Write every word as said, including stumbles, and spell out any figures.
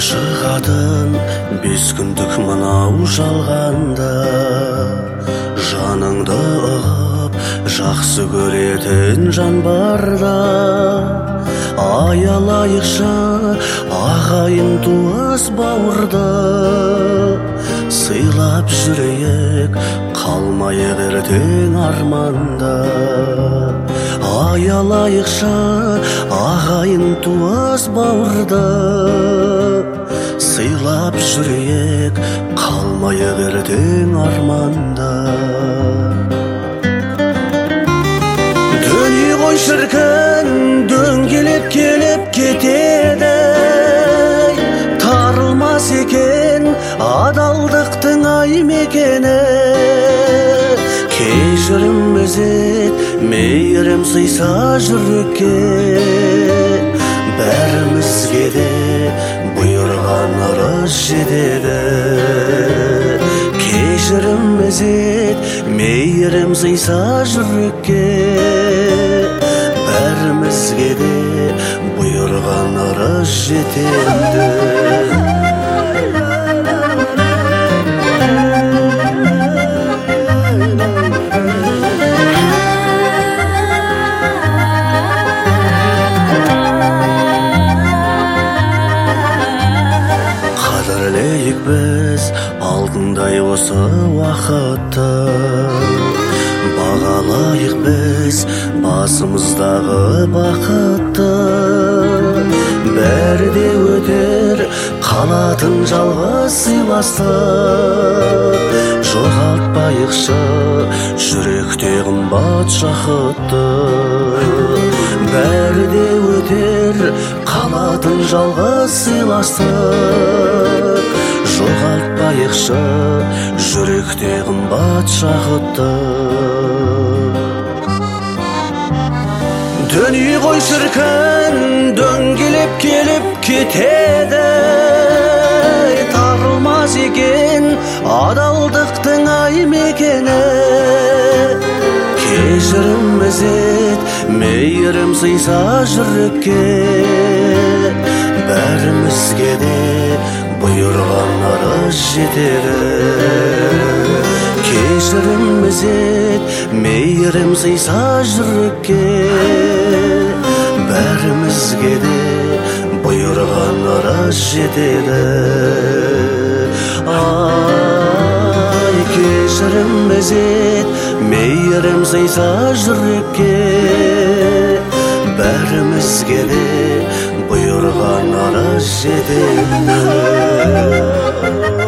шығатын бес күндік мынау жалғанда, жаныңды ұғып жақсы көретін жан барда, аялайықшы ағайын туыс бауырды, сыйлап жүрейік қалмайық ертең арманда. Аялайықшы ағайын туыс бауырды, сыйлап жүрейік қалмайық ертең арманда. Дүние ғой шіркін дөңгелеп келіп кетеді, тарылмас екен адалдықтың ай мекені. Кешірім ізет мейірім сыйса жүрекке, бәрімізге де бұйырған ырыс жетеді. Кешірім ізет мейірім сыйса жүрекке, бәрімізге де бұйырған ырыс жетеді. Қадірлейік біз алтындай осы уақытты, бағалайық біз басымыздағы бақытты. Бәрі де өтер қалатын жалғыз сыйластық, жоғалтпайықшы жүректе қымбат жақытты. Бәрі де өтер қалатын жалғыз сыйластық, жоғалтпайықшы жүректе қымбат жақытты. Дүние ғой шіркін дөңгелеп келіп кетеді, тарылмас екен адалдықтың ай мекені. Кешірім ізет мейірім сыйса жүрекке, бәрімізге де бұйырған ырыс жетеді. Кешірім ізет мейірім сыйса жүрекке, бәрімізге де бұйырған ырыс жетеді. Ай, кешірім ізет мейірім сыйса жүрекке, бәрімізге де бұйырған ырыс жетеді.